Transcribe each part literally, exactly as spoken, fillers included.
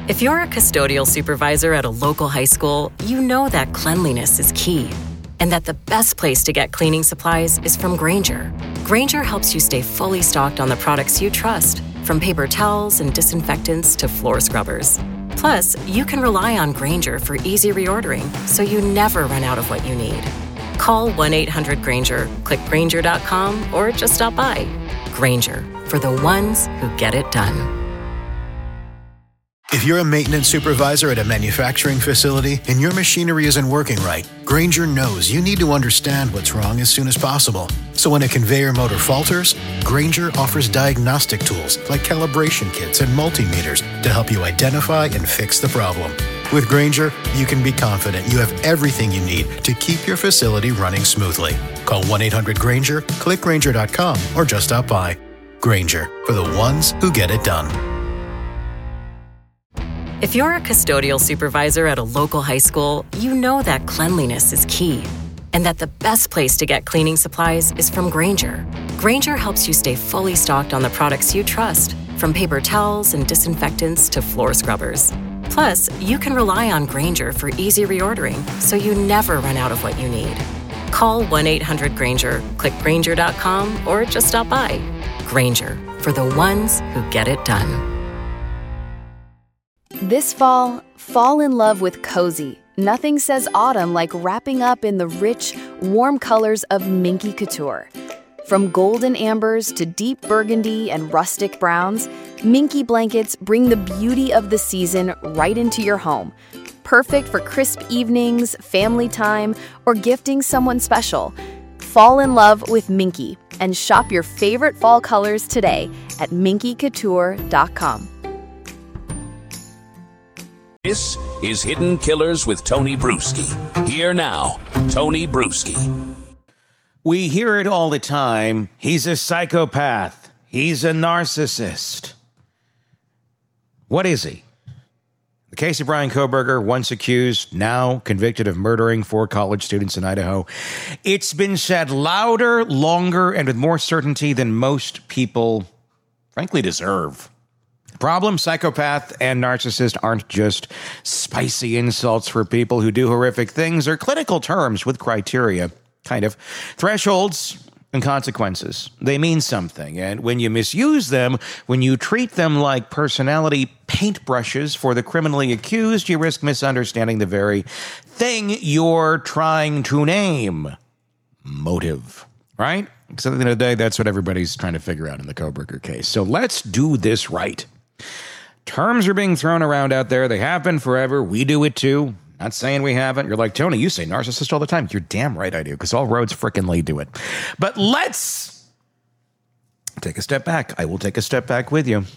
If you're a custodial supervisor at a local high school, you know that cleanliness is key, and that the best place to get cleaning supplies is from Grainger. Grainger helps you stay fully stocked on the products you trust, from paper towels and disinfectants to floor scrubbers. Plus, you can rely on Grainger for easy reordering, so you never run out of what you need. Call one eight hundred Grainger, click Grainger dot com, or just stop by. Grainger, for the ones who get it done. If you're a maintenance supervisor at a manufacturing facility and your machinery isn't working right, Grainger knows you need to understand what's wrong as soon as possible. So when a conveyor motor falters, Grainger offers diagnostic tools like calibration kits and multimeters to help you identify and fix the problem. With Grainger, you can be confident you have everything you need to keep your facility running smoothly. Call one eight hundred Grainger, click Grainger dot com, or just stop by. Grainger, for the ones who get it done. If you're a custodial supervisor at a local high school, you know that cleanliness is key, and that the best place to get cleaning supplies is from Grainger. Grainger helps you stay fully stocked on the products you trust, from paper towels and disinfectants to floor scrubbers. Plus, you can rely on Grainger for easy reordering, so you never run out of what you need. Call one eight hundred Grainger, click Grainger dot com, or just stop by. Grainger, for the ones who get it done. This fall, fall in love with cozy. Nothing says autumn like wrapping up in the rich, warm colors of Minky Couture. From golden ambers to deep burgundy and rustic browns, Minky blankets bring the beauty of the season right into your home. Perfect for crisp evenings, family time, or gifting someone special. Fall in love with Minky and shop your favorite fall colors today at minky couture dot com. This is Hidden Killers with Tony Bruschi. Here now, Tony Bruschi. We hear it all the time. He's a psychopath. He's a narcissist. What is he? The case of Bryan Kohberger, once accused, now convicted of murdering four college students in Idaho. It's been said louder, longer, and with more certainty than most people, frankly, deserve. Problem, psychopath and narcissist aren't just spicy insults for people who do horrific things or clinical terms with criteria, kind of thresholds and consequences. They mean something, and when you misuse them, when you treat them like personality paintbrushes for the criminally accused, you risk misunderstanding the very thing you're trying to name. Motive, right? Because at the end of the day, that's what everybody's trying to figure out in the Kohberger case. So let's do this right. Terms are being thrown around out there. They have been forever. We do it too. Not saying we haven't. You're like, Tony, you say narcissist all the time. You're damn right I do, because all roads frickin' lead to it. But let's take a step back. I will take a step back with you.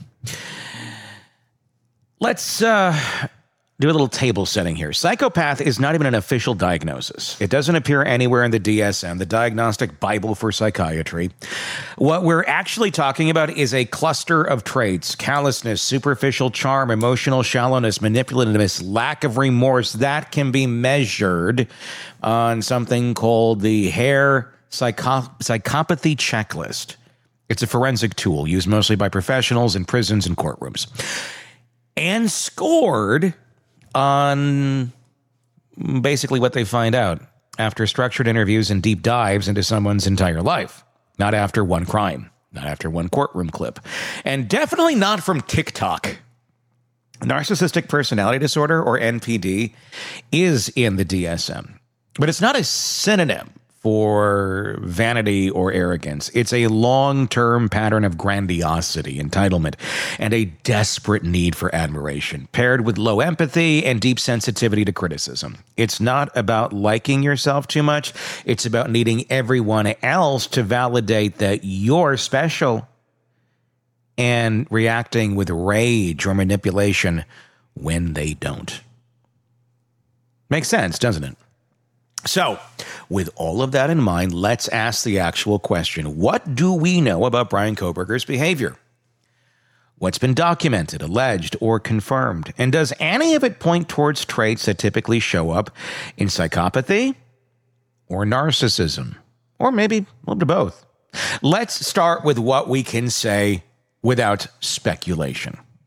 Let's uh, do a little table setting here. Psychopath is not even an official diagnosis. It doesn't appear anywhere in the D S M, the Diagnostic Bible for Psychiatry. What we're actually talking about is a cluster of traits: callousness, superficial charm, emotional shallowness, manipulativeness, lack of remorse, that can be measured on something called the Hare Psycho- Psychopathy Checklist. It's a forensic tool used mostly by professionals in prisons and courtrooms, and scored on basically what they find out after structured interviews and deep dives into someone's entire life. Not after one crime, not after one courtroom clip, and definitely not from TikTok. Narcissistic personality disorder, or N P D, is in the D S M, but it's not a synonym for vanity or arrogance. It's a long-term pattern of grandiosity, entitlement, and a desperate need for admiration, paired with low empathy and deep sensitivity to criticism. It's not about liking yourself too much. It's about needing everyone else to validate that you're special, and reacting with rage or manipulation when they don't. Makes sense, doesn't it? So, with all of that in mind, let's ask the actual question. What do we know about Bryan Kohberger's behavior? What's been documented, alleged, or confirmed? And does any of it point towards traits that typically show up in psychopathy or narcissism? Or maybe a little bit of both. Let's start with what we can say without speculation.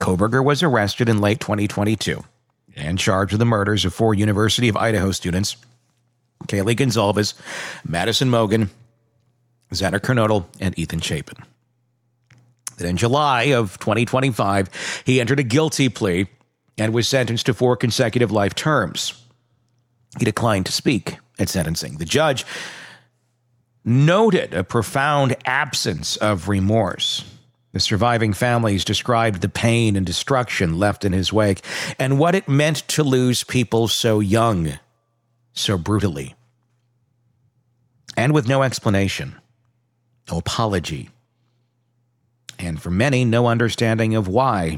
Kohberger was arrested in late twenty twenty-two and charged with the murders of four University of Idaho students, Kaylee Gonzalez, Madison Mogen, Xander Kernodle, and Ethan Chapin. Then in July of twenty twenty-five, he entered a guilty plea and was sentenced to four consecutive life terms. He declined to speak at sentencing. The judge noted a profound absence of remorse. The surviving families described the pain and destruction left in his wake and what it meant to lose people so young, so brutally, and with no explanation, no apology, and for many, no understanding of why.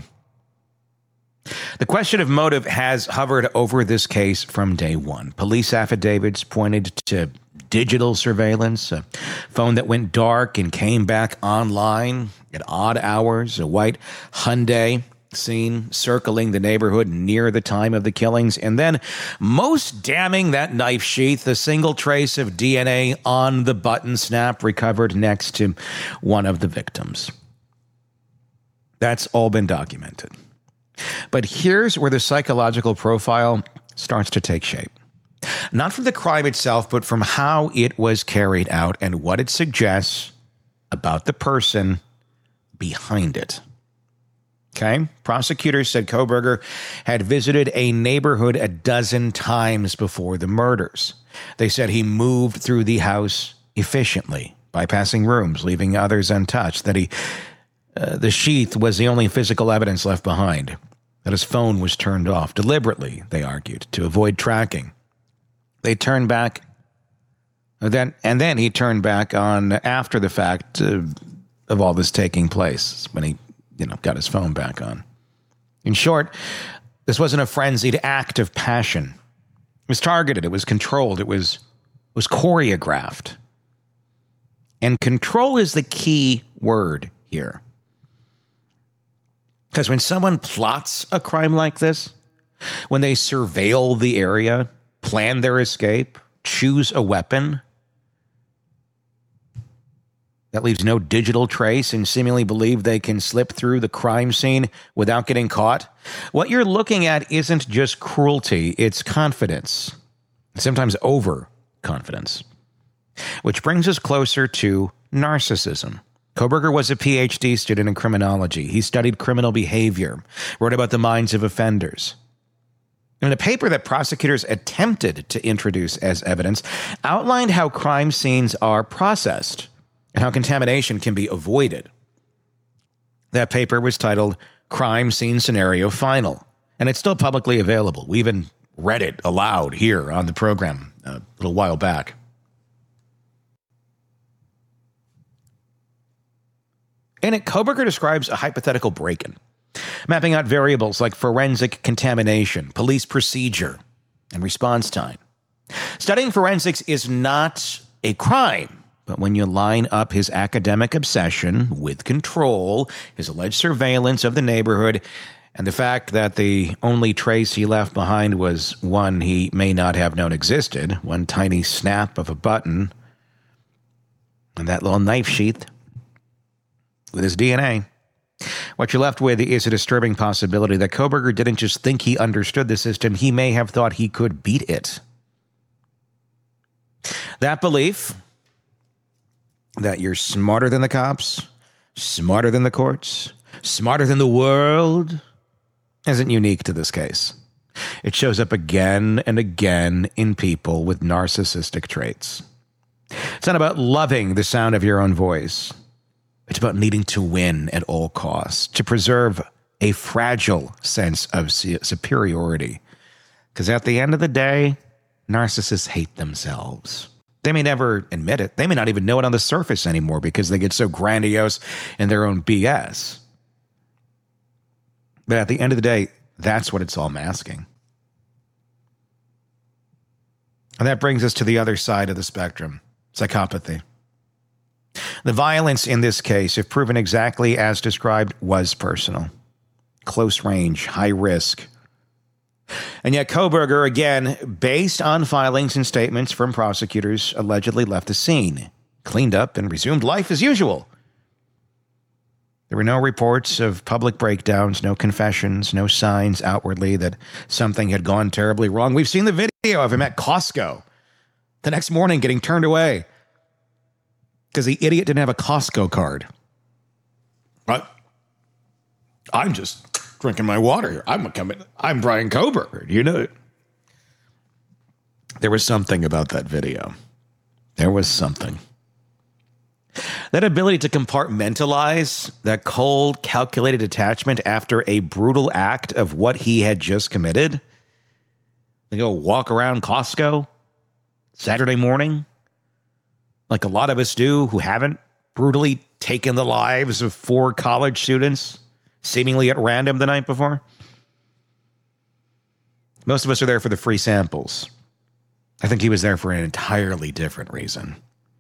The question of motive has hovered over this case from day one. Police affidavits pointed to digital surveillance, a phone that went dark and came back online at odd hours, a white Hyundai seen circling the neighborhood near the time of the killings, and then, most damning, that knife sheath, a single trace of D N A on the button snap recovered next to one of the victims. That's all been documented. But here's where the psychological profile starts to take shape. Not from the crime itself, but from how it was carried out and what it suggests about the person behind it. Okay? Prosecutors said Kohberger had visited a neighborhood a dozen times before the murders. They said he moved through the house efficiently, bypassing rooms, leaving others untouched, that he Uh, the sheath was the only physical evidence left behind, that his phone was turned off deliberately, they argued, to avoid tracking. They turned back, then, and then he turned back on after the fact uh, of all this taking place, when he, you know, got his phone back on. In short, this wasn't a frenzied act of passion. It was targeted, it was controlled, it was, it was choreographed. And control is the key word here. Because when someone plots a crime like this, when they surveil the area, plan their escape, choose a weapon that leaves no digital trace and seemingly believe they can slip through the crime scene without getting caught, what you're looking at isn't just cruelty, it's confidence, sometimes overconfidence. Which brings us closer to narcissism. Kohberger was a P H D student in criminology. He studied criminal behavior, wrote about the minds of offenders. And a paper that prosecutors attempted to introduce as evidence outlined how crime scenes are processed and how contamination can be avoided. That paper was titled Crime Scene Scenario Final, and it's still publicly available. We even read it aloud here on the program a little while back. In it, Kohberger describes a hypothetical break-in, mapping out variables like forensic contamination, police procedure, and response time. Studying forensics is not a crime, but when you line up his academic obsession with control, his alleged surveillance of the neighborhood, and the fact that the only trace he left behind was one he may not have known existed, one tiny snap of a button, and that little knife sheath with his D N A, what you're left with is a disturbing possibility that Kohberger didn't just think he understood the system, he may have thought he could beat it. That belief that you're smarter than the cops, smarter than the courts, smarter than the world, isn't unique to this case. It shows up again and again in people with narcissistic traits. It's not about loving the sound of your own voice. It's about needing to win at all costs, to preserve a fragile sense of superiority. Because at the end of the day, narcissists hate themselves. They may never admit it. They may not even know it on the surface anymore because they get so grandiose in their own B S. But at the end of the day, that's what it's all masking. And that brings us to the other side of the spectrum, psychopathy. The violence in this case, if proven exactly as described, was personal. Close range, high risk. And yet Kohberger, again, based on filings and statements from prosecutors, allegedly left the scene, cleaned up, and resumed life as usual. There were no reports of public breakdowns, no confessions, no signs outwardly that something had gone terribly wrong. We've seen the video of him at Costco the next morning getting turned away because the idiot didn't have a Costco card. But I'm just drinking my water here. I'm coming. I'm Bryan Kohberger. You know, there was something about that video. There was something. That ability to compartmentalize, that cold, calculated detachment after a brutal act of what he had just committed. They go walk around Costco Saturday morning, like a lot of us do who haven't brutally taken the lives of four college students, seemingly at random the night before. Most of us are there for the free samples. I think he was there for an entirely different reason.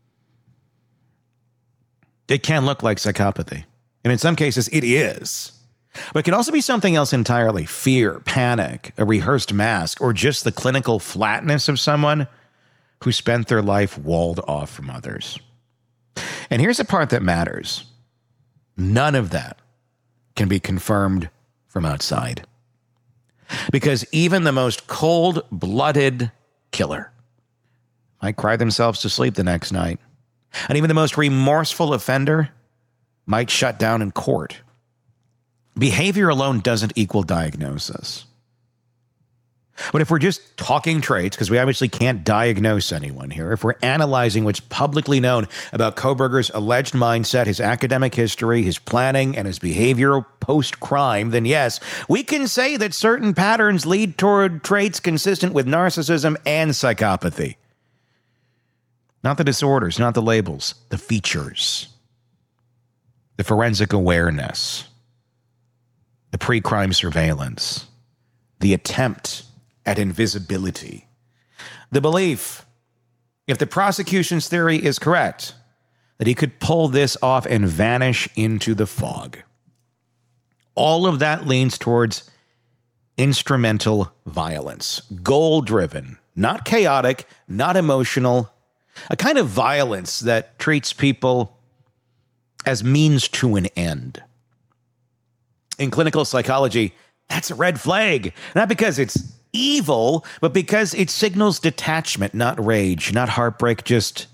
It can look like psychopathy, and in some cases it is. But it can also be something else entirely. Fear, panic, a rehearsed mask, or just the clinical flatness of someone who spent their life walled off from others. And here's the part that matters. None of that can be confirmed from outside. Because even the most cold-blooded killer might cry themselves to sleep the next night. And even the most remorseful offender might shut down in court. Behavior alone doesn't equal diagnosis. But if we're just talking traits, because we obviously can't diagnose anyone here, if we're analyzing what's publicly known about Kohberger's alleged mindset, his academic history, his planning, and his behavior post-crime, then yes, we can say that certain patterns lead toward traits consistent with narcissism and psychopathy. Not the disorders, not the labels, the features, the forensic awareness, the pre-crime surveillance, the attempt at invisibility, the belief, if the prosecution's theory is correct, that he could pull this off and vanish into the fog. All of that leans towards instrumental violence, goal-driven, not chaotic, not emotional, a kind of violence that treats people as means to an end. In clinical psychology, that's a red flag. Not because it's evil, but because it signals detachment, not rage, not heartbreak, just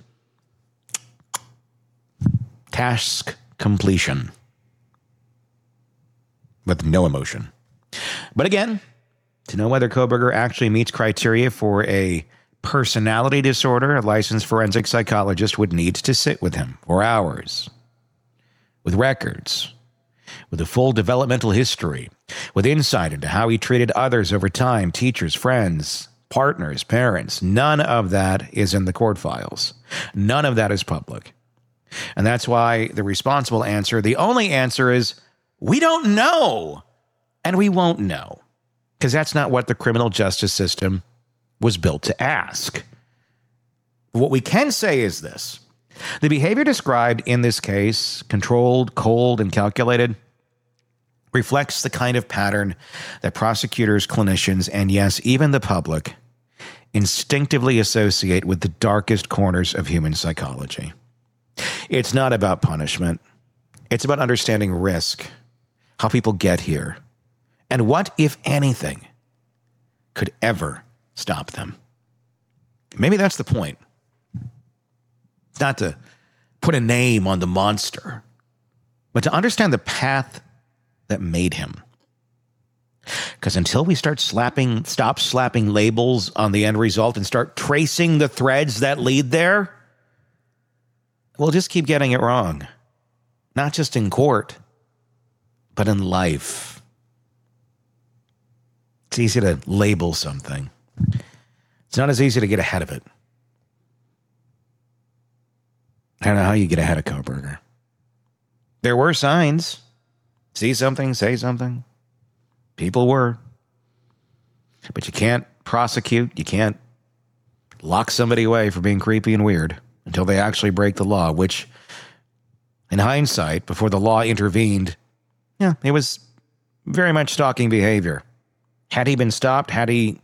task completion with no emotion. But again, to know whether Kohberger actually meets criteria for a personality disorder, a licensed forensic psychologist would need to sit with him for hours, with records, with a full developmental history, with insight into how he treated others over time, teachers, friends, partners, parents. None of that is in the court files. None of that is public. And that's why the responsible answer, the only answer is, we don't know. And we won't know. Because that's not what the criminal justice system was built to ask. What we can say is this. The behavior described in this case, controlled, cold, and calculated, reflects the kind of pattern that prosecutors, clinicians, and yes, even the public, instinctively associate with the darkest corners of human psychology. It's not about punishment. It's about understanding risk, how people get here, and what, if anything, could ever stop them. Maybe that's the point. It's not to put a name on the monster, but to understand the path that made him. Because until we start slapping, stop slapping labels on the end result and start tracing the threads that lead there, we'll just keep getting it wrong. Not just in court, but in life. It's easy to label something. It's not as easy to get ahead of it. I don't know how you get ahead of Kohberger. There were signs. See something, say something. People were. But you can't prosecute. You can't lock somebody away for being creepy and weird until they actually break the law, which, in hindsight, before the law intervened, yeah, it was very much stalking behavior. Had he been stopped, had he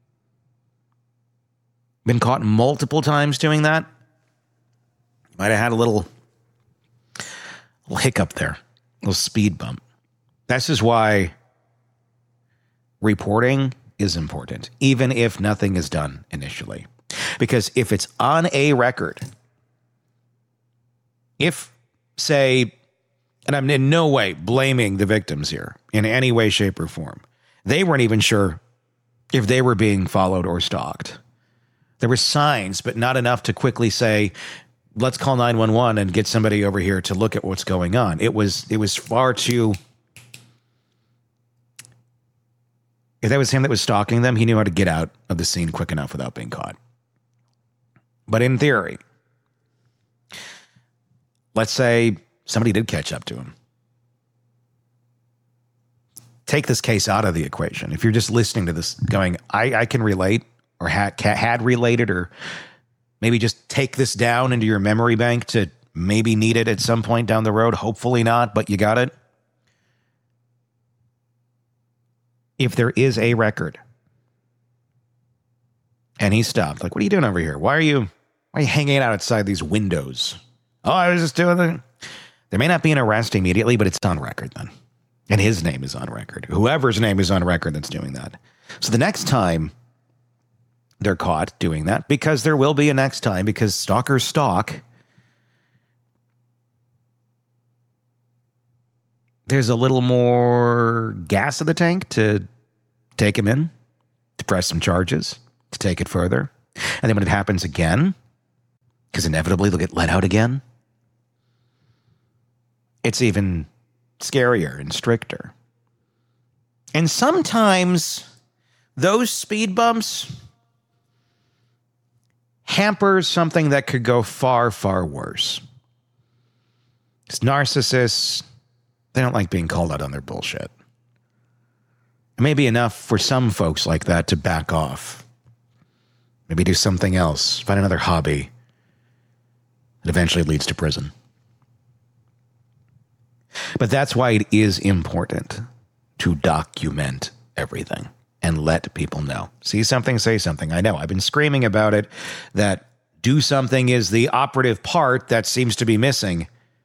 been caught multiple times doing that, might have had a little, little hiccup there. little speed bump. This is why reporting is important, even if nothing is done initially. Because if it's on a record, if, say, and I'm in no way blaming the victims here in any way, shape, or form, they weren't even sure if they were being followed or stalked. There were signs, but not enough to quickly say, let's call nine one one and get somebody over here to look at what's going on. It was it was far too... If that was him that was stalking them, he knew how to get out of the scene quick enough without being caught. But in theory, let's say somebody did catch up to him. Take this case out of the equation. If you're just listening to this going, I, I can relate, or had, had related, or maybe just take this down into your memory bank to maybe need it at some point down the road. Hopefully not, but you got it. If there is a record and he stopped, like, what are you doing over here? Why are you, why are you hanging out outside these windows? Oh, I was just doing the, there may not be an arrest immediately, but it's on record then. And his name is on record. Whoever's name is on record that's doing that. So the next time they're caught doing that, because there will be a next time, because stalkers stalk, there's a little more gas in the tank to take him in, to press some charges, to take it further. And then when it happens again, because inevitably they'll get let out again, it's even scarier and stricter. And sometimes those speed bumps hamper something that could go far, far worse. It's narcissists. They don't like being called out on their bullshit. It may be enough for some folks like that to back off. Maybe do something else. Find another hobby that eventually leads to prison. But that's why it is important to document everything and let people know. See something, say something. I know, I've been screaming about it, that do something is the operative part that seems to be missing.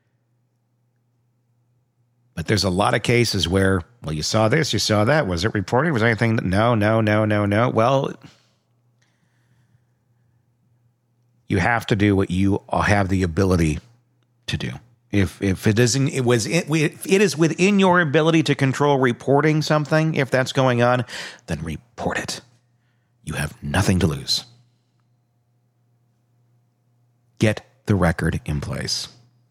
But there's a lot of cases where, well, you saw this, you saw that. Was it reported? Was anything? No, no, no, no, no. Well, you have to do what you have the ability to do. If if it isn't, it was it, it is within your ability to control reporting something. If that's going on, then report it. You have nothing to lose. Get the record in place.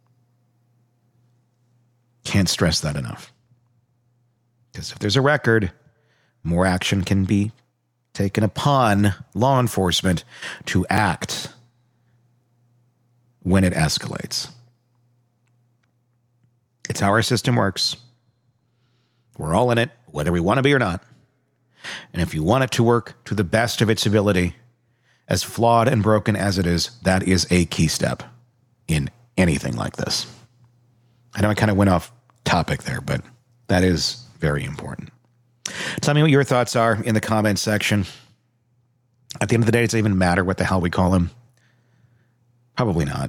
Can't stress that enough. Because if there's a record, more action can be taken upon law enforcement to act when it escalates. It's how our system works. We're all in it, whether we want to be or not. And if you want it to work to the best of its ability, as flawed and broken as it is, that is a key step in anything like this. I know I kind of went off topic there, but that is very important. Tell me what your thoughts are in the comments section. At the end of the day, does it even matter what the hell we call him? Probably not.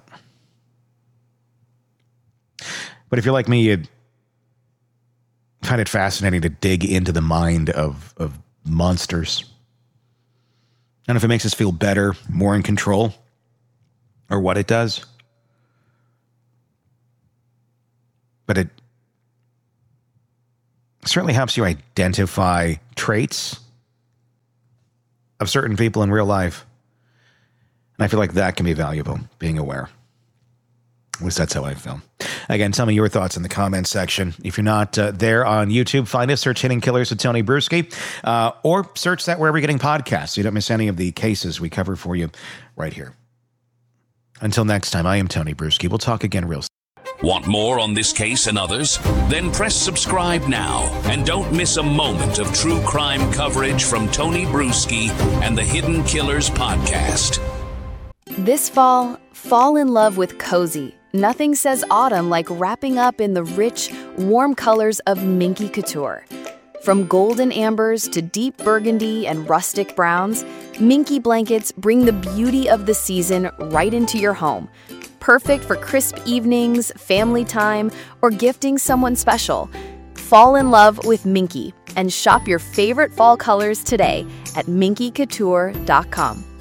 But if you're like me, you'd find it fascinating to dig into the mind of, of monsters. And if it makes us feel better, more in control, or what it does. But it certainly helps you identify traits of certain people in real life. And I feel like that can be valuable, being aware. At least that's how I feel. Again, tell me your thoughts in the comments section. If you're not uh, there on YouTube, find us, search Hidden Killers with Tony Bruschi, uh, or search that wherever you're getting podcasts so you don't miss any of the cases we cover for you right here. Until next time, I am Tony Bruschi. We'll talk again real soon. Want more on this case and others? Then press subscribe now and don't miss a moment of true crime coverage from Tony Bruschi and the Hidden Killers podcast. This fall, fall in love with cozy. Nothing says autumn like wrapping up in the rich, warm colors of Minky Couture. From golden ambers to deep burgundy and rustic browns, Minky blankets bring the beauty of the season right into your home. perfect for crisp evenings, family time, or gifting someone special. Fall in love with Minky and shop your favorite fall colors today at minky couture dot com.